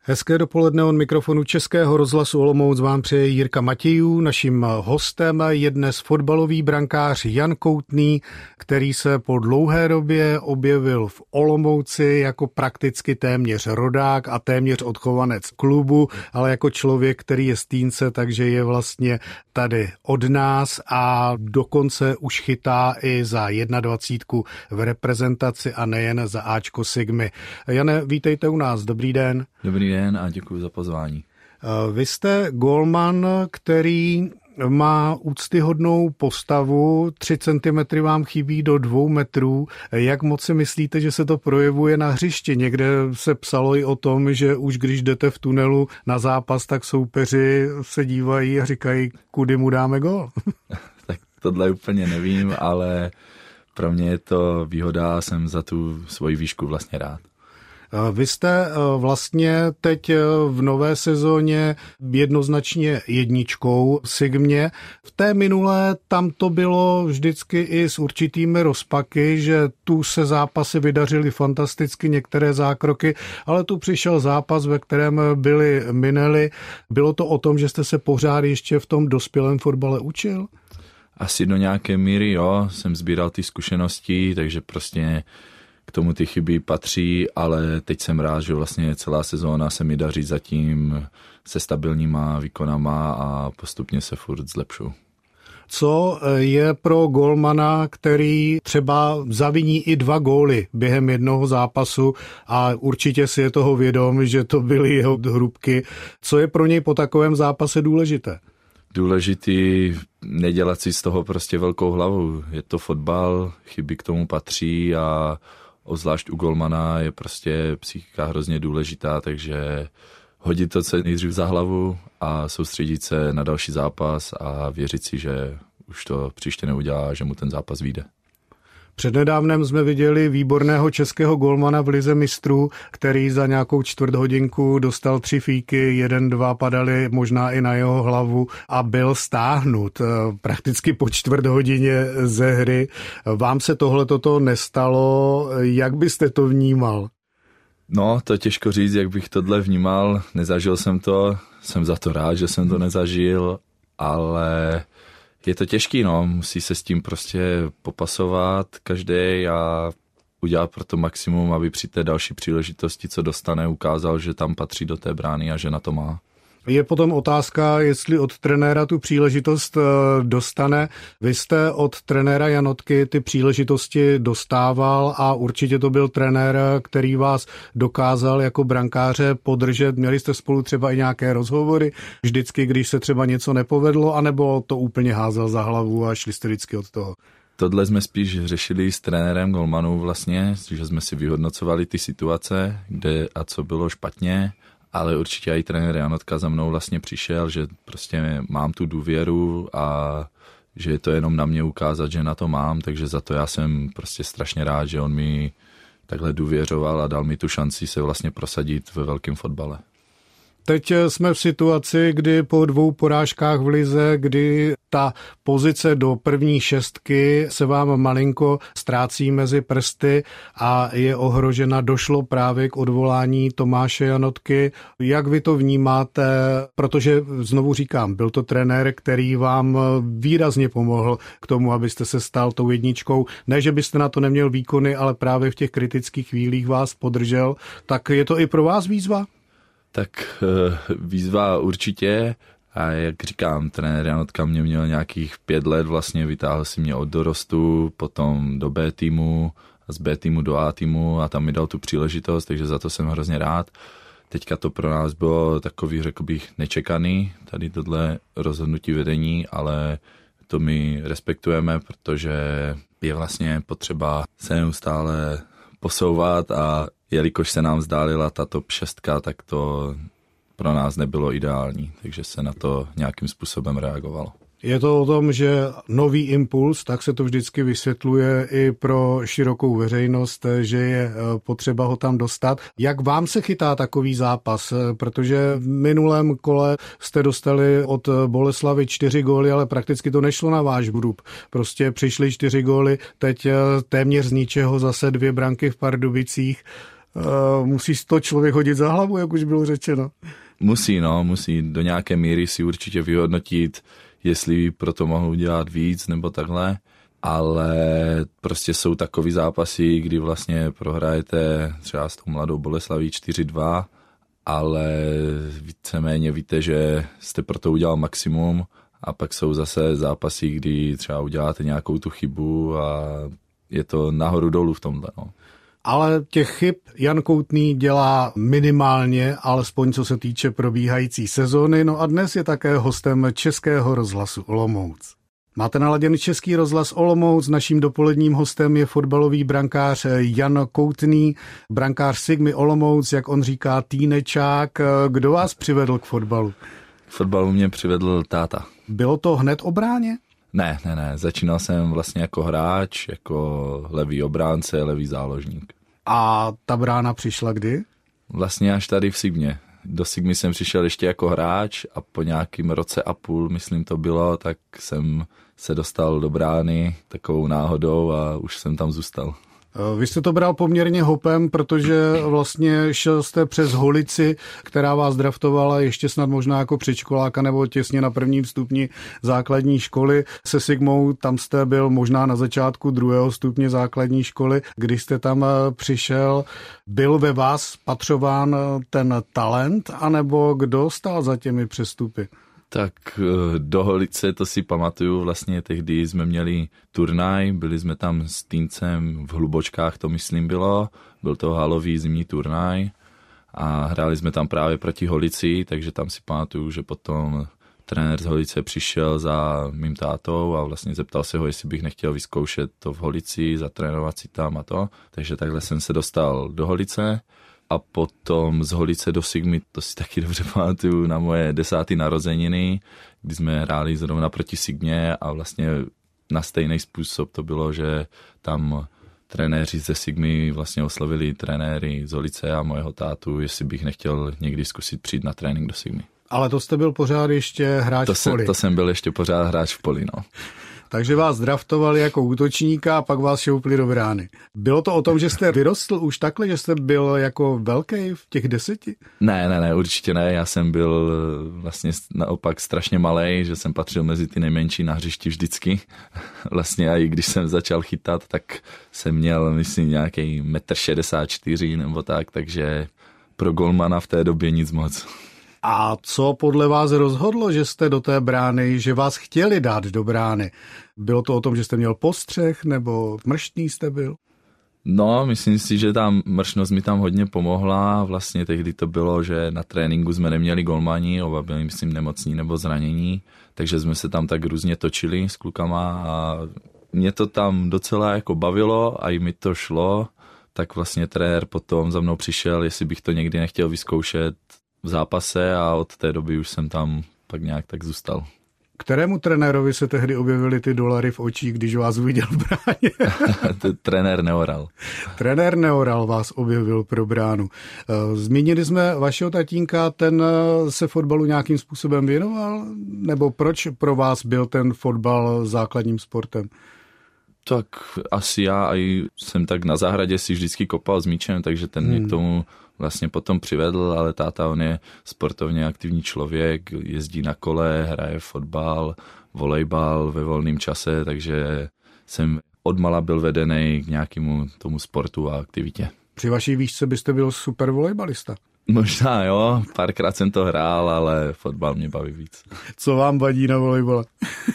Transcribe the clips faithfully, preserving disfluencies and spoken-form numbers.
Hezké dopoledne od mikrofonu Českého rozhlasu Olomouc vám přeje Jirka Matějů. Naším hostem je dnes fotbalový brankář Jan Koutný, který se po dlouhé době objevil v Olomouci jako prakticky téměř rodák a téměř odchovanec klubu, ale jako člověk, který je z Týnce, takže je vlastně tady od nás a dokonce už chytá i za dvacítku jedna v reprezentaci a nejen za Ačko Sigmy. Jane, vítejte u nás, dobrý den. Dobrý den a děkuji za pozvání. Vy jste gólman, který má úctyhodnou postavu, tři centimetry vám chybí do dvou metrů. Jak moc si myslíte, že se to projevuje na hřišti? Někde se psalo i o tom, že už když jdete v tunelu na zápas, tak soupeři se dívají a říkají, kudy mu dáme gól. Tak tohle úplně nevím, ale pro mě je to výhoda, jsem za tu svoji výšku vlastně rád. Vy jste vlastně teď v nové sezóně jednoznačně jedničkou v Sigmě. V té minulé tam to bylo vždycky i s určitými rozpaky, že tu se zápasy vydařily fantasticky, některé zákroky, ale tu přišel zápas, ve kterém byly minely. Bylo to o tom, že jste se pořád ještě v tom dospělém fotbale učil? Asi do nějaké míry, jo. Jsem sbíral ty zkušenosti, takže prostě k tomu ty chyby patří, ale teď jsem rád, že vlastně celá sezóna se mi daří zatím se stabilníma výkonama a postupně se furt zlepšuju. Co je pro gólmana, který třeba zaviní i dva góly během jednoho zápasu a určitě si je toho vědom, že to byly jeho hrubky, co je pro něj po takovém zápase důležité? Důležitý nedělat si z toho prostě velkou hlavu. Je to fotbal, chyby k tomu patří a obzvlášť u golmana je prostě psychika hrozně důležitá, takže hodit to co nejdřív za hlavu a soustředit se na další zápas a věřit si, že už to příště neudělá, že mu ten zápas vyjde. Přednedávnem jsme viděli výborného českého golmana v lize mistrů, který za nějakou čtvrt hodinku dostal tři fíky, jeden, dva padaly možná i na jeho hlavu a byl stáhnut prakticky po čtvrt hodině ze hry. Vám se tohle toto nestalo, jak byste to vnímal? No, to těžko říct, jak bych tohle vnímal, nezažil jsem to, jsem za to rád, že jsem to nezažil, ale je to těžký, no, musí se s tím prostě popasovat každý a udělat pro to maximum, aby při té další příležitosti, co dostane, ukázal, že tam patří do té brány a že na to má. Je potom otázka, jestli od trenéra tu příležitost dostane. Vy jste od trenéra Janotky ty příležitosti dostával a určitě to byl trenér, který vás dokázal jako brankáře podržet. Měli jste spolu třeba i nějaké rozhovory, vždycky, když se třeba něco nepovedlo, anebo to úplně házel za hlavu a šli jste vždycky od toho? Tohle jsme spíš řešili s trenérem golmanů vlastně, že jsme si vyhodnocovali ty situace, kde a co bylo špatně. Ale určitě i trenér Janotka za mnou vlastně přišel, že prostě mám tu důvěru a že je to jenom na mě ukázat, že na to mám, takže za to já jsem prostě strašně rád, že on mi takhle důvěřoval a dal mi tu šanci se vlastně prosadit ve velkém fotbale. Teď jsme v situaci, kdy po dvou porážkách v lize, kdy ta pozice do první šestky se vám malinko ztrácí mezi prsty a je ohrožena, došlo právě k odvolání Tomáše Janotky. Jak vy to vnímáte? Protože znovu říkám, byl to trenér, který vám výrazně pomohl k tomu, abyste se stal tou jedničkou. Ne, že byste na to neměl výkony, ale právě v těch kritických chvílích vás podržel. Tak je to i pro vás výzva? Tak výzva určitě a jak říkám, trenér Janotka mě měl nějakých pět let, vlastně vytáhl si mě od dorostu, potom do B týmu, z B týmu do A týmu a tam mi dal tu příležitost, takže za to jsem hrozně rád. Teďka to pro nás bylo takový, řekl bych, nečekaný, tady tohle rozhodnutí vedení, ale to my respektujeme, protože je vlastně potřeba se neustále posouvat a jelikož se nám vzdálila ta top šestka, tak to pro nás nebylo ideální, takže se na to nějakým způsobem reagovalo. Je to o tom, že nový impuls, tak se to vždycky vysvětluje i pro širokou veřejnost, že je potřeba ho tam dostat. Jak vám se chytá takový zápas? Protože v minulém kole jste dostali od Boleslavy čtyři góly, ale prakticky to nešlo na váš vrub. Prostě přišly čtyři góly, teď téměř z ničeho zase dvě branky v Pardubicích. Uh, musí to člověk hodit za hlavu, jak už bylo řečeno. Musí, no, musí do nějaké míry si určitě vyhodnotit, jestli pro to mohou udělat víc nebo takhle, ale prostě jsou takový zápasy, kdy vlastně prohrajete třeba s tou Mladou Boleslaví čtyři dva, ale víceméně víte, že jste pro to udělal maximum a pak jsou zase zápasy, kdy třeba uděláte nějakou tu chybu a je to nahoru dolů v tomhle, no. Ale těch chyb Jan Koutný dělá minimálně, alespoň co se týče probíhající sezóny, no a dnes je také hostem Českého rozhlasu Olomouc. Máte naladěný Český rozhlas Olomouc, naším dopoledním hostem je fotbalový brankář Jan Koutný, brankář Sigmy Olomouc, jak on říká, týnečák. Kdo vás přivedl k fotbalu? K fotbalu mě přivedl táta. Bylo to hned o bráně? Ne, ne, ne. Začínal jsem vlastně jako hráč, jako levý obránce, levý záložník. A ta brána přišla kdy? Vlastně až tady v Sigmě. Do Sigmy jsem přišel ještě jako hráč a po nějakým roce a půl, myslím to bylo, tak jsem se dostal do brány takovou náhodou a už jsem tam zůstal. Vy jste to bral poměrně hopem, protože vlastně šel jste přes Holici, která vás draftovala ještě snad možná jako předškoláka nebo těsně na prvním stupni základní školy. Se Sigmou tam jste byl možná na začátku druhého stupně základní školy. Když jste tam přišel, byl ve vás spatřován ten talent, anebo kdo stál za těmi přestupy? Tak do Holice, to si pamatuju, vlastně tehdy jsme měli turnaj, byli jsme tam s týncem v Hlubočkách, to myslím bylo, byl to halový zimní turnaj a hráli jsme tam právě proti Holici, takže tam si pamatuju, že potom trenér z Holice přišel za mým tátou a vlastně zeptal se ho, jestli bych nechtěl vyzkoušet to v Holici, zatrénovat si tam a to, takže takhle jsem se dostal do Holice. A potom z Holice do Sigmy, to si taky dobře pamatuju, na moje desáté narozeniny, kdy jsme hráli zrovna proti Sigmě a vlastně na stejný způsob to bylo, že tam trenéři ze Sigmy vlastně oslovili trenéry z Holice a mojeho tátu, jestli bych nechtěl někdy zkusit přijít na trénink do Sigmy. Ale to jste byl pořád ještě hráč to v poli. Jsem, to jsem byl ještě pořád hráč v poli, no. Takže vás draftovali jako útočníka a pak vás šoupli do brány. Bylo to o tom, že jste vyrostl už takhle, že jste byl jako velký v těch deseti? Ne, ne, ne, určitě ne. Já jsem byl vlastně naopak strašně malej, že jsem patřil mezi ty nejmenší na hřišti vždycky. Vlastně a i když jsem začal chytat, tak jsem měl, myslím, nějaký metr šedesát čtyři nebo tak, takže pro golmana v té době nic moc. A co podle vás rozhodlo, že jste do té brány, že vás chtěli dát do brány? Bylo to o tom, že jste měl postřeh, nebo mrštný jste byl? No, myslím si, že ta mršnost mi tam hodně pomohla. Vlastně tehdy to bylo, že na tréninku jsme neměli golmani, oba byli, myslím, nemocní nebo zranění, takže jsme se tam tak různě točili s klukama a mě to tam docela jako bavilo a i mi to šlo. Tak vlastně trenér potom za mnou přišel, jestli bych to někdy nechtěl vyzkoušet v zápase a od té doby už jsem tam pak nějak tak zůstal. Kterému trenérovi se tehdy objevily ty dolary v očích, když vás uviděl v bráně? Trenér Neoral. Trenér Neoral vás objevil pro bránu. Zmínili jsme vašeho tatínka, ten se fotbalu nějakým způsobem věnoval? Nebo proč pro vás byl ten fotbal základním sportem? Tak asi já i jsem tak na zahradě si vždycky kopal s míčem, takže ten mě hmm. k tomu vlastně potom přivedl, ale táta, on je sportovně aktivní člověk, jezdí na kole, hraje fotbal, volejbal ve volném čase, takže jsem odmala byl vedený k nějakému tomu sportu a aktivitě. Při vaší výšce byste byl super volejbalista. Možná jo, párkrát jsem to hrál, ale fotbal mě baví víc. Co vám vadí na volejbale?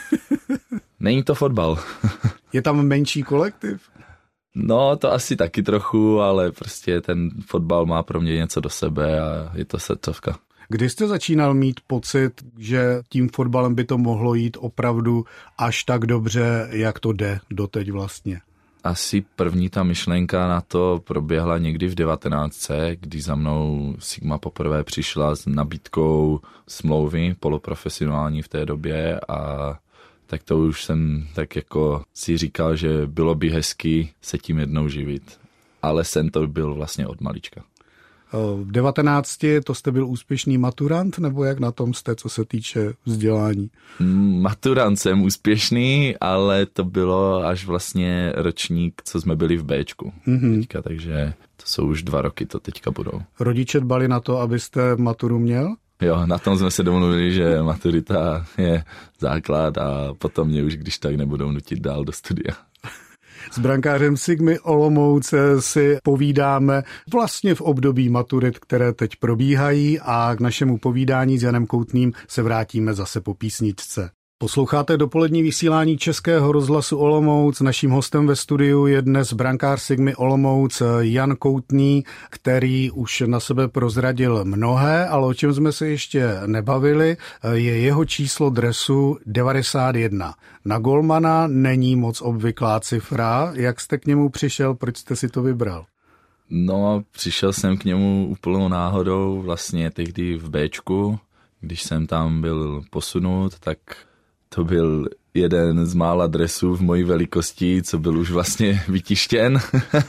Není to fotbal. Je tam menší kolektiv? No, to asi taky trochu, ale prostě ten fotbal má pro mě něco do sebe a je to srdcovka. Kdy jste začínal mít pocit, že tím fotbalem by to mohlo jít opravdu až tak dobře, jak to jde doteď vlastně? Asi první ta myšlenka na to proběhla někdy v devatenáctce, kdy za mnou Sigma poprvé přišla s nabídkou smlouvy poloprofesionální v té době a tak to už jsem tak jako si říkal, že bylo by hezky se tím jednou živit. Ale sen to byl vlastně od malička. V devatenácti to jste byl úspěšný maturant, nebo jak na tom jste, co se týče vzdělání? Maturant jsem úspěšný, ale to bylo až vlastně ročník, co jsme byli v Béčku. Mm-hmm. Teďka, takže to jsou už dva roky, to teďka budou. Rodiče dbali na to, abyste maturu měl? Jo, na tom jsme se domluvili, že maturita je základ a potom mě už když tak nebudou nutit dál do studia. S brankářem Sigmy Olomouc si povídáme vlastně v období maturit, které teď probíhají, a k našemu povídání s Janem Koutným se vrátíme zase po písničce. Posloucháte dopolední vysílání Českého rozhlasu Olomouc. Naším hostem ve studiu je dnes brankář Sigmy Olomouc Jan Koutný, který už na sebe prozradil mnohé, ale o čem jsme se ještě nebavili, je jeho číslo dresu devadesát jedna. Na golmana není moc obvyklá cifra. Jak jste k němu přišel, proč jste si to vybral? No, přišel jsem k němu úplnou náhodou, vlastně tehdy v Béčku, když jsem tam byl posunut, tak to byl jeden z mála dresů v mojí velikosti, co byl už vlastně vytištěn.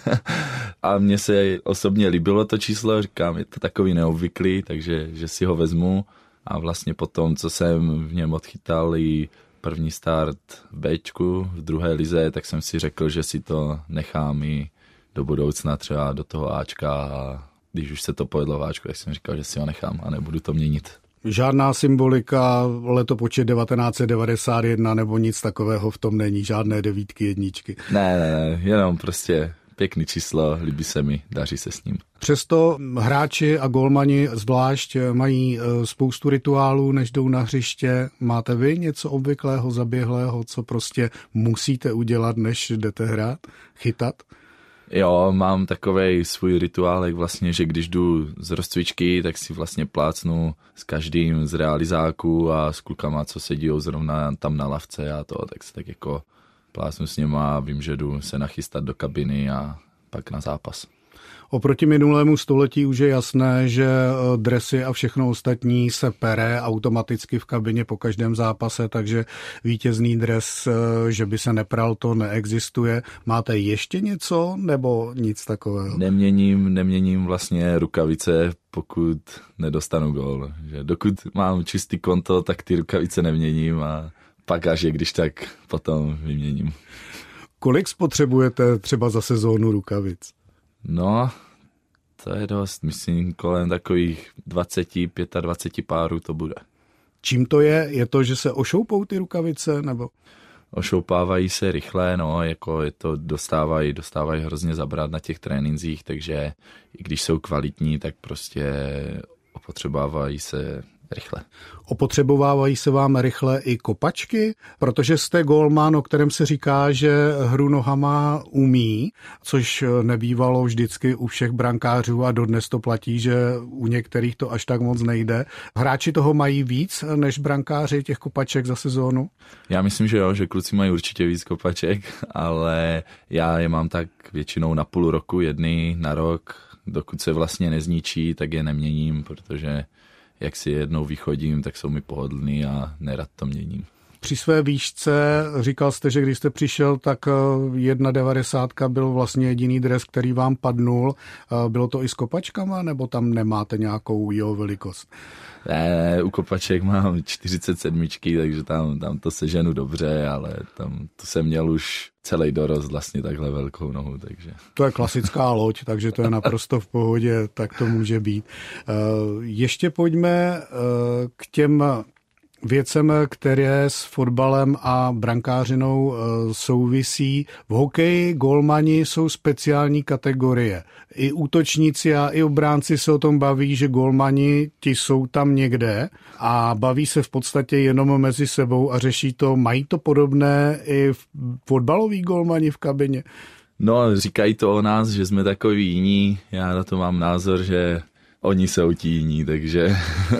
A mně se osobně líbilo to číslo, říkám, je to takový neobvyklý, takže že si ho vezmu. A vlastně potom, co jsem v něm odchytal i první start v Béčku, v druhé lize, tak jsem si řekl, že si to nechám i do budoucna, třeba do toho Ačka. A když už se to povedlo v Ačku, tak jsem říkal, že si ho nechám a nebudu to měnit. Žádná symbolika, letopočet devatenáct set devadesát jedna nebo nic takového v tom není, žádné devítky, jedničky. Ne, ne, ne, jenom prostě pěkný číslo, líbí se mi, daří se s ním. Přesto hráči a golmani zvlášť mají spoustu rituálů, než jdou na hřiště. Máte vy něco obvyklého, zaběhlého, co prostě musíte udělat, než jdete hrát, chytat? Jo, mám takovej svůj rituálek vlastně, že když jdu z rozcvičky, tak si vlastně plácnu s každým z realizáků a s klukama, co sedí zrovna tam na lavce a to, tak se tak jako plácnu s něma a vím, že jdu se nachystat do kabiny a pak na zápas. Oproti minulému století už je jasné, že dresy a všechno ostatní se pere automaticky v kabině po každém zápase, takže vítězný dres, že by se nepral, to neexistuje. Máte ještě něco nebo nic takového? Neměním, neměním vlastně rukavice, pokud nedostanu gól. Že dokud mám čistý konto, tak ty rukavice neměním a pak až je když tak potom vyměním. Kolik spotřebujete třeba za sezónu rukavic? No, to je dost, myslím, kolem takových dvacet, dvacet pět párů to bude. Čím to je? Je to, že se ošoupou ty rukavice, nebo? Ošoupávají se rychle, no, jako je to dostávají, dostávají hrozně zabrat na těch trénincích, takže i když jsou kvalitní, tak prostě opotřebávají se rychle. Opotřebovávají se vám rychle i kopačky, protože jste golman, o kterém se říká, že hru nohama umí, což nebývalo vždycky u všech brankářů a dodnes to platí, že u některých to až tak moc nejde. Hráči toho mají víc než brankáři těch kopaček za sezónu? Já myslím, že jo, že kluci mají určitě víc kopaček, ale já je mám tak většinou na půl roku, jedny na rok, dokud se vlastně nezničí, tak je neměním, protože jak si jednou vychodím, tak jsou mi pohodlný a nerad to měním. Při své výšce říkal jste, že když jste přišel, tak jedna devadesátka byl vlastně jediný dres, který vám padnul. Bylo to i s kopačkama, nebo tam nemáte nějakou jeho velikost? Ne, u kopaček mám čtyřicet sedm, takže tam, tam to seženu dobře, ale tam to jsem měl už celý dorost vlastně takhle velkou nohu. Takže. To je klasická loď, takže to je naprosto v pohodě, tak to může být. Ještě pojďme k těm věcem, které s fotbalem a brankářinou souvisí. V hokeji golmani jsou speciální kategorie. I útočníci a i obránci se o tom baví, že golmani ti jsou tam někde a baví se v podstatě jenom mezi sebou a řeší to. Mají to podobné i fotbaloví golmani v kabině? No, říkají to o nás, že jsme takový jiní. Já na to mám názor, že oni jsou ti jiní, takže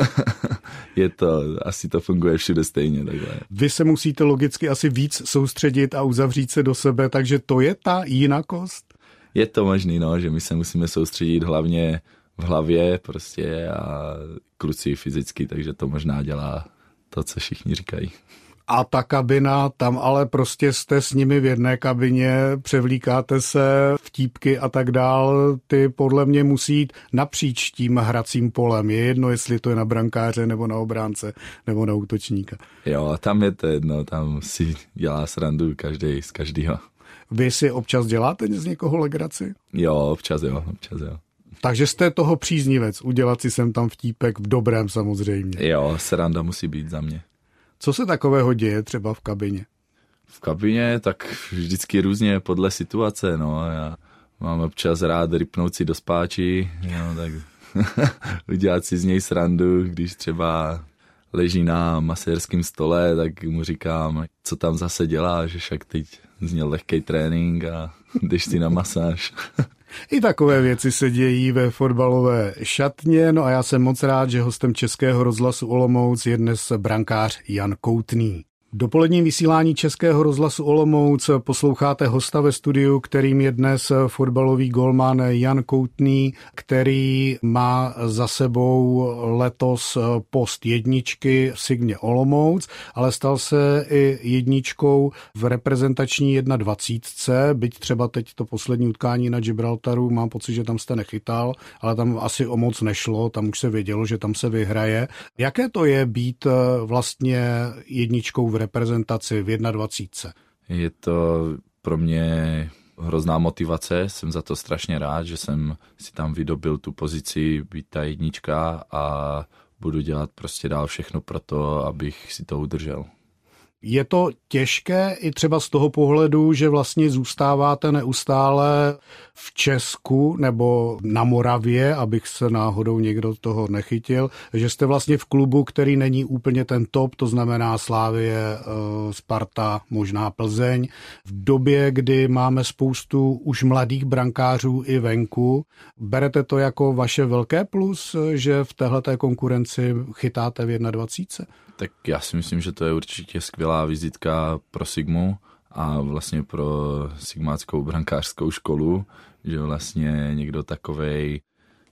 je to, asi to funguje všude stejně. Takhle. Vy se musíte logicky asi víc soustředit a uzavřít se do sebe, takže to je ta jinakost? Je to možný, no, že my se musíme soustředit hlavně v hlavě prostě a kluci fyzicky, takže to možná dělá to, co všichni říkají. A ta kabina, tam ale prostě jste s nimi v jedné kabině, převlíkáte se, vtípky a tak dál, ty podle mě musí jít napříč tím hracím polem. Je jedno, jestli to je na brankáře, nebo na obránce, nebo na útočníka. Jo, tam je to jedno, tam si dělá srandu každý z každého. Vy si občas děláte z někoho legraci? Jo, občas jo, občas jo. Takže jste toho příznivec, udělat si sem tam vtípek v dobrém samozřejmě. Jo, sranda musí být za mě. Co se takového děje třeba v kabině? V kabině tak vždycky různě podle situace, no. Já mám občas rád rypnout si do spáči, no, tak udělat si z něj srandu, když třeba leží na masérském stole, tak mu říkám, co tam zase děláš, že však teď zněl lehkej trénink a jdeš si na masáž. I takové věci se dějí ve fotbalové šatně, no a já jsem moc rád, že hostem Českého rozhlasu Olomouc je dnes brankář Jan Koutný. V dopoledním vysílání Českého rozhlasu Olomouc posloucháte hosta ve studiu, kterým je dnes fotbalový golman Jan Koutný, který má za sebou letos post jedničky v Sigmě Olomouc, ale stal se i jedničkou v reprezentační dvacítce jedna, byť třeba teď to poslední utkání na Gibraltaru, mám pocit, že tam jste nechytal, ale tam asi o moc nešlo, tam už se vědělo, že tam se vyhraje. Jaké to je být vlastně jedničkou v reprezentaci v dvacítce jedna? Je to pro mě hrozná motivace, jsem za to strašně rád, že jsem si tam vydobil tu pozici být ta jednička a budu dělat prostě dál všechno pro to, abych si to udržel. Je to těžké i třeba z toho pohledu, že vlastně zůstáváte neustále v Česku nebo na Moravě, abych se náhodou někdo toho nechytil, že jste vlastně v klubu, který není úplně ten top, to znamená Slavie, Sparta, možná Plzeň. V době, kdy máme spoustu už mladých brankářů i venku, berete to jako vaše velké plus, že v téhleté konkurenci chytáte v dvacítce jedna? Tak já si myslím, že to je určitě skvělá vizitka pro Sigmu a vlastně pro sigmáckou brankářskou školu, že vlastně někdo takovej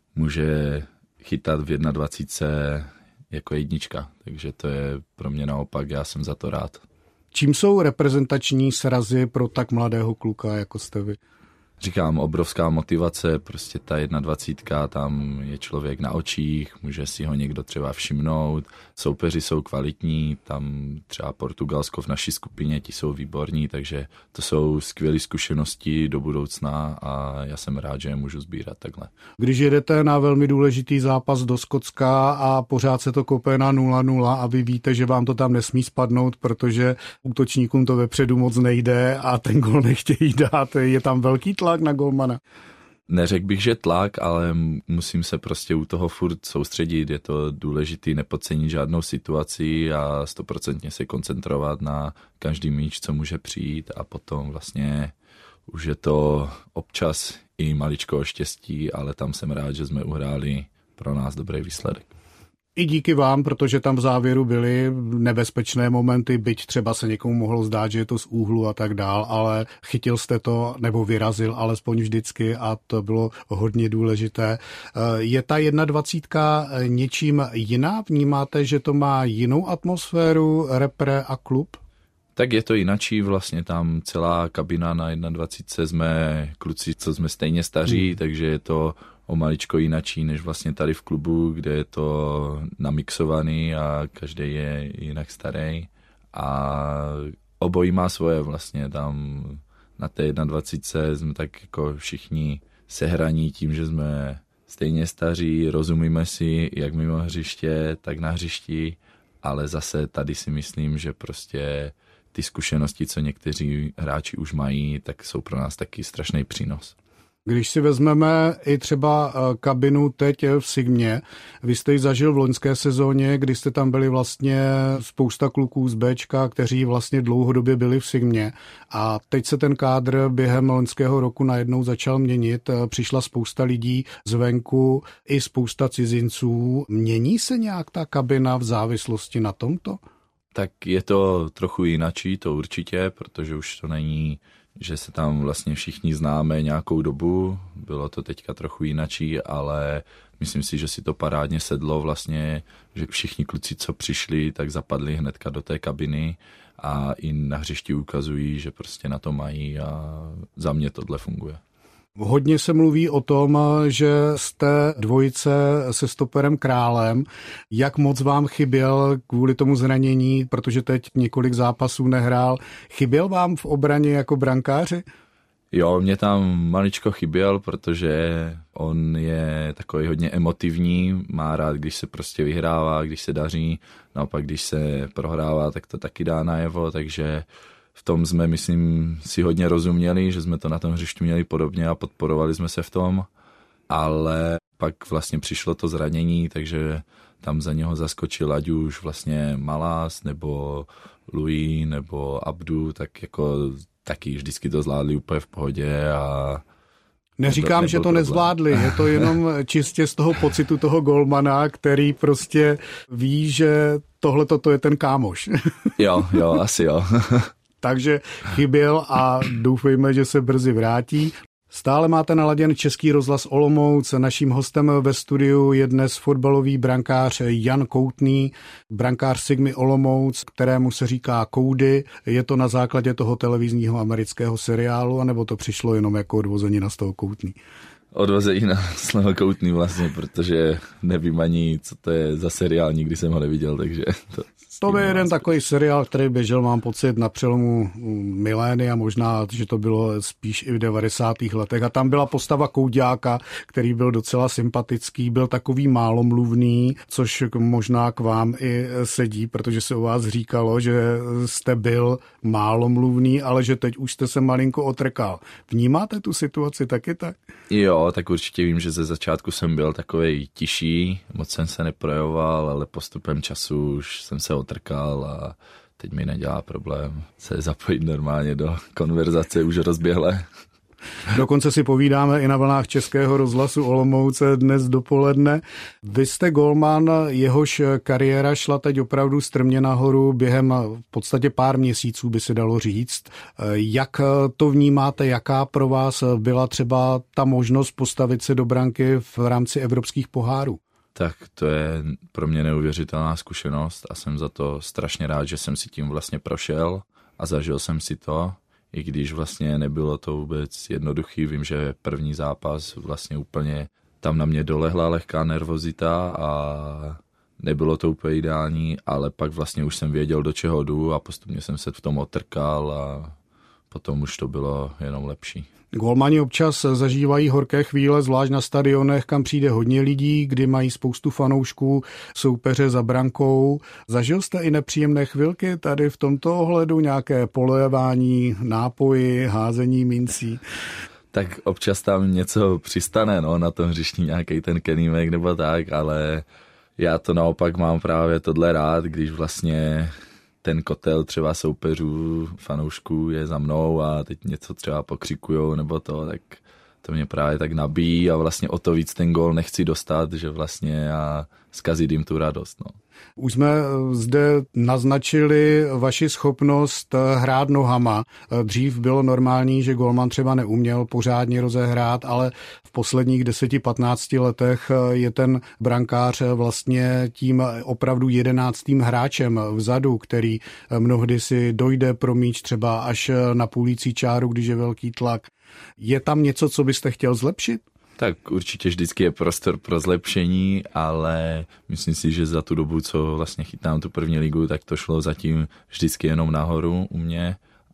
může chytat v dvacítce jedna jako jednička. Takže to je pro mě naopak, já jsem za to rád. Čím jsou reprezentační srazy pro tak mladého kluka, jako jste vy? Říkám, obrovská motivace, prostě ta dvacítka jedna, tam je člověk na očích, může si ho někdo třeba všimnout, soupeři jsou kvalitní, tam třeba Portugalsko v naší skupině, ti jsou výborní, takže to jsou skvělé zkušenosti do budoucna a já jsem rád, že je můžu sbírat takhle. Když jedete na velmi důležitý zápas do Skotska a pořád se to kope na nula nula a vy víte, že vám to tam nesmí spadnout, protože útočníkům to vepředu moc nejde a ten gol nechtějí dát, je tam velký tlak na golmana? Neřekl bych, že tlak, ale musím se prostě u toho furt soustředit. Je to důležitý nepodcenit žádnou situaci a stoprocentně se koncentrovat na každý míč, co může přijít a potom vlastně už je to občas i maličko štěstí, ale tam jsem rád, že jsme uhráli pro nás dobrý výsledek. I díky vám, protože tam v závěru byly nebezpečné momenty, byť třeba se někomu mohlo zdát, že je to z úhlu a tak dál, ale chytil jste to nebo vyrazil alespoň vždycky a to bylo hodně důležité. Je ta dvacítka jedna něčím jiná? Vnímáte, že to má jinou atmosféru, repre a klub? Tak je to jinačí, vlastně tam celá kabina na dvacítce jedna jsme kluci, co jsme stejně staří, hmm. takže je to o maličko jinačí, než vlastně tady v klubu, kde je to namixovaný a každý je jinak starý. A obojí má svoje vlastně, tam na té dvacítce jedna jsme tak jako všichni sehraní tím, že jsme stejně staří, rozumíme si jak mimo hřiště, tak na hřišti, ale zase tady si myslím, že prostě ty zkušenosti, co někteří hráči už mají, tak jsou pro nás taky strašný přínos. Když si vezmeme i třeba kabinu teď v Sigmě, vy jste ji zažil v loňské sezóně, kdy jste tam byli vlastně spousta kluků z Bčka, kteří vlastně dlouhodobě byli v Sigmě a teď se ten kádr během loňského roku najednou začal měnit, přišla spousta lidí zvenku i spousta cizinců. Mění se nějak ta kabina v závislosti na tomto? Tak je to trochu jinačí, to určitě, protože už to není že se tam vlastně všichni známe nějakou dobu, bylo to teďka trochu jinačí, ale myslím si, že si to parádně sedlo vlastně, že všichni kluci, co přišli, tak zapadli hnedka do té kabiny a i na hřišti ukazují, že prostě na to mají a za mě tohle funguje. Hodně se mluví o tom, že jste dvojice se stoperem Králem. Jak moc vám chyběl kvůli tomu zranění, protože teď několik zápasů nehrál, chyběl vám v obraně jako brankáři? Jo, mě tam maličko chyběl, protože on je takový hodně emotivní, má rád, když se prostě vyhrává, když se daří, naopak když se prohrává, tak to taky dá najevo, takže v tom jsme, myslím, si hodně rozuměli, že jsme to na tom hřišti měli podobně a podporovali jsme se v tom, ale pak vlastně přišlo to zranění, takže tam za něho zaskočil ať už vlastně Malás, nebo Louis, nebo Abdu, tak jako taky vždycky to zvládli úplně v pohodě a neříkám, že to problém. Nezvládli, je to jenom čistě z toho pocitu toho golmana, který prostě ví, že tohle to je ten kámoš. Jo, jo, asi jo. Takže chyběl a doufejme, že se brzy vrátí. Stále máte naladěn Český rozhlas Olomouc. Naším hostem ve studiu je dnes fotbalový brankář Jan Koutný, brankář Sigmy Olomouc, kterému se říká Koudy. Je to na základě toho televizního amerického seriálu, anebo to přišlo jenom jako odvozenina z toho Koutný? Odvozenina z toho Koutný vlastně, protože nevím ani, co to je za seriál, nikdy jsem ho neviděl, takže to... To je jeden takový seriál, který běžel, mám pocit, na přelomu milénia, možná, že to bylo spíš i v devadesátých letech. A tam byla postava Kouďáka, který byl docela sympatický, byl takový málomluvný, což možná k vám i sedí, protože se o vás říkalo, že jste byl málomluvný, ale že teď už jste se malinko otrkal. Vnímáte tu situaci taky tak? Jo, tak určitě vím, že ze začátku jsem byl takovej tišší, moc jsem se neprojevoval, ale postupem času už jsem se otrkal a teď mi nedělá problém se zapojit normálně do konverzace už rozběhle. Dokonce si povídáme i na vlnách Českého rozhlasu Olomouce dnes dopoledne. Vy jste golman, jehož kariéra šla teď opravdu strmě nahoru během v podstatě pár měsíců, by se dalo říct. Jak to vnímáte, jaká pro vás byla třeba ta možnost postavit se do branky v rámci evropských pohárů? Tak to je pro mě neuvěřitelná zkušenost a jsem za to strašně rád, že jsem si tím vlastně prošel a zažil jsem si to. I když vlastně nebylo to vůbec jednoduchý, vím, že první zápas vlastně úplně tam na mě dolehla lehká nervozita a nebylo to úplně ideální, ale pak vlastně už jsem věděl, do čeho jdu a postupně jsem se v tom otrkal a potom už to bylo jenom lepší. Golmani občas zažívají horké chvíle, zvlášť na stadionech, kam přijde hodně lidí, kdy mají spoustu fanoušků, soupeře za brankou. Zažil jste i nepříjemné chvilky tady v tomto ohledu, nějaké polevání, nápoji, házení mincí? Tak občas tam něco přistane, no, na tom hřišti nějaký ten kenímek nebo tak, ale já to naopak mám právě tohle rád, když vlastně ten kotel třeba soupeřů, fanoušků je za mnou a teď něco třeba pokřikujou nebo to, tak to mě právě tak nabíjí a vlastně o to víc ten gól nechci dostat, že vlastně já zkazit jim tu radost. No. Už jsme zde naznačili vaši schopnost hrát nohama. Dřív bylo normální, že golman třeba neuměl pořádně rozehrát, ale v posledních deseti patnácti letech je ten brankář vlastně tím opravdu jedenáctým hráčem vzadu, který mnohdy si dojde pro míč třeba až na půlící čáru, když je velký tlak. Je tam něco, co byste chtěl zlepšit? Tak určitě vždycky je prostor pro zlepšení, ale myslím si, že za tu dobu, co vlastně chytám tu první ligu, tak to šlo zatím vždycky jenom nahoru u mě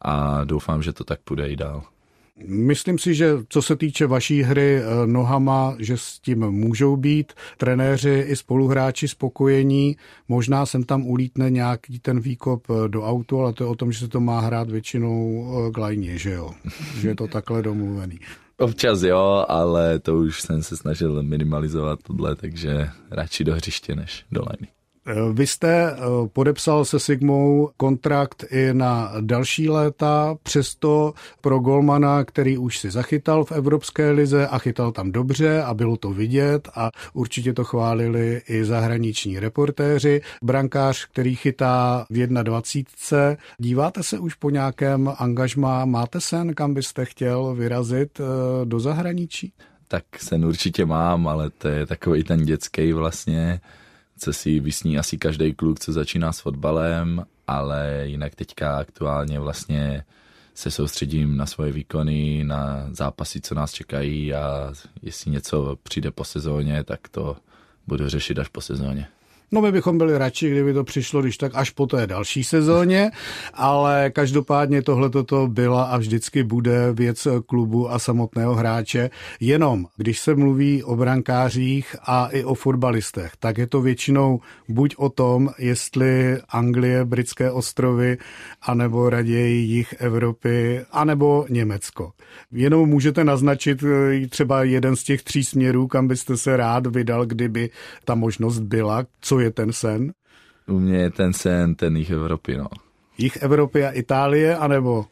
a doufám, že to tak půjde i dál. Myslím si, že co se týče vaší hry nohama, že s tím můžou být trenéři i spoluhráči spokojení. Možná sem tam ulítne nějaký ten výkop do autu, ale to je o tom, že se to má hrát většinou k lajně, že jo? Že je to takhle domluvený. Občas jo, ale to už jsem se snažil minimalizovat tohle, takže radši do hřiště než do lajny. Vy jste podepsal se Sigmou kontrakt i na další léta, přesto pro golmana, který už si zachytal v Evropské lize a chytal tam dobře a bylo to vidět a určitě to chválili i zahraniční reportéři. Brankář, který chytá v dvacítce. Díváte se už po nějakém angažmá? Máte sen, kam byste chtěl vyrazit do zahraničí? Tak sen určitě mám, ale to je takový ten dětský vlastně, co si vysní asi každý kluk, co začíná s fotbalem, ale jinak teďka aktuálně vlastně se soustředím na svoje výkony, na zápasy, co nás čekají a jestli něco přijde po sezóně, tak to budu řešit až po sezóně. No my bychom byli radši, kdyby to přišlo, když tak až po té další sezóně, ale každopádně tohletoto byla a vždycky bude věc klubu a samotného hráče. Jenom, když se mluví o brankářích a i o fotbalistech, tak je to většinou buď o tom, jestli Anglie, Britské ostrovy, anebo raději jih Evropy, anebo Německo. Jenom můžete naznačit třeba jeden z těch tří směrů, kam byste se rád vydal, kdyby ta možnost byla. Co je ten sen? U mě je ten sen ten jih Evropy, no. Jih Evropy a Itálie, anebo?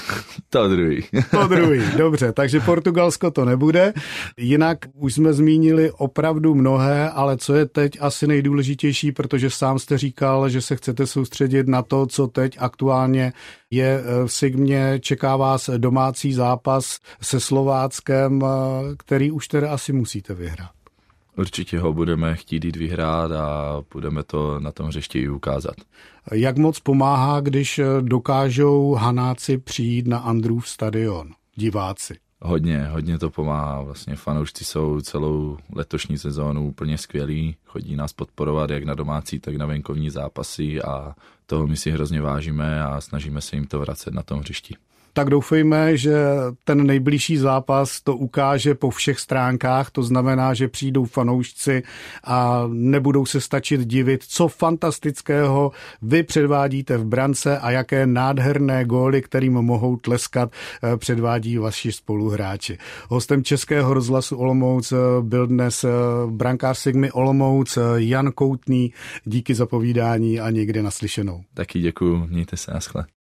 To druhý. To druhý, dobře, takže Portugalsko to nebude. Jinak už jsme zmínili opravdu mnohé, ale co je teď asi nejdůležitější, protože sám jste říkal, že se chcete soustředit na to, co teď aktuálně je v Sigmě. Čeká vás domácí zápas se Slováckem, který už teda asi musíte vyhrát. Určitě ho budeme chtít jít vyhrát a budeme to na tom hřišti i ukázat. Jak moc pomáhá, když dokážou Hanáci přijít na Andrův stadion, diváci? Hodně, hodně to pomáhá. Vlastně fanoušci jsou celou letošní sezónu úplně skvělí. Chodí nás podporovat jak na domácí, tak na venkovní zápasy a toho my si hrozně vážíme a snažíme se jim to vracet na tom hřišti. Tak doufejme, že ten nejbližší zápas to ukáže po všech stránkách, to znamená, že přijdou fanoušci a nebudou se stačit divit, co fantastického vy předvádíte v brance a jaké nádherné góly, kterým mohou tleskat, předvádí vaši spoluhráči. Hostem Českého rozhlasu Olomouc byl dnes brankář Sigmy Olomouc Jan Koutný. Díky za povídání a někde naslyšenou. Taky děkuju, mějte se, naschle.